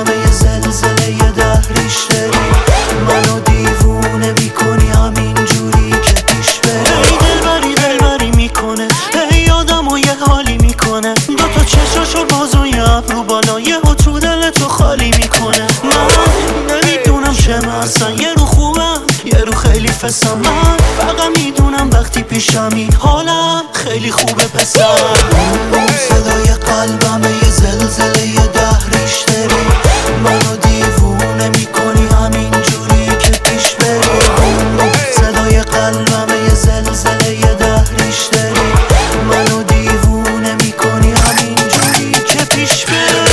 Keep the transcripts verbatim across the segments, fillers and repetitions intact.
قلبمه یه زلزله یه ده ریش داری. منو دیوونه میکنی همینجوری که پیش بری. هی دلبری دلبری میکنه، هی آدمو یه حالی میکنه. دوتا چشاشو باز و یه ابرو بالا، یه ها تو دل تو خالی میکنه. من نمیدونم چه مثلا، یه رو خوبم یه رو خیلی فسم. من فقط میدونم وقتی پیشمی حالم خیلی خوبه پسر. صدای قلبمه یه زلزله یه ده ریش داری. منو دیوونه میکنی همینجوری که پیش بری. صدای قلبمه یه زلزله یه ده ریش داری. منو دیوونه میکنی همینجوری که پیش بری.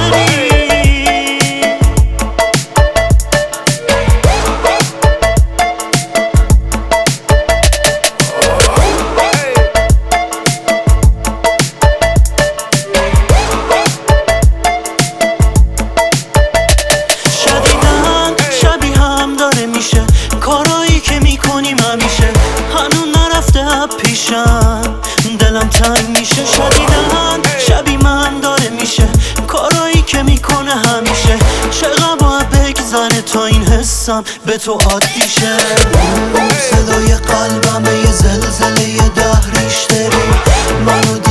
کارایی که میکنیم همیشه هنوز نرفته پیشم، دلم تنگ میشه. شدیدن شبیه من داره میشه کارایی که میکنه همیشه. چقدر باید بگذره تا این حسم به تو عادی شه. صدای قلبمه یه زلزله یه ده ریش داری. منو